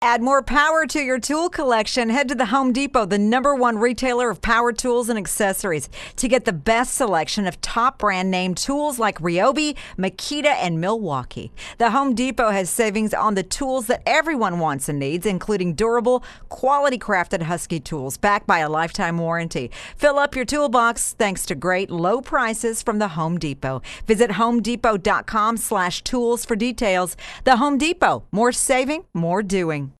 Add more power to your tool collection. Head to the Home Depot, the #1 retailer of power tools and accessories, to get the best selection of top brand name tools like Ryobi, Makita, and Milwaukee. The Home Depot has savings on the tools that everyone wants and needs, including durable, quality crafted Husky tools backed by a lifetime warranty. Fill up your toolbox thanks to great low prices from the Home Depot. Visit homedepot.com/tools for details. The Home Depot, more saving, more doing.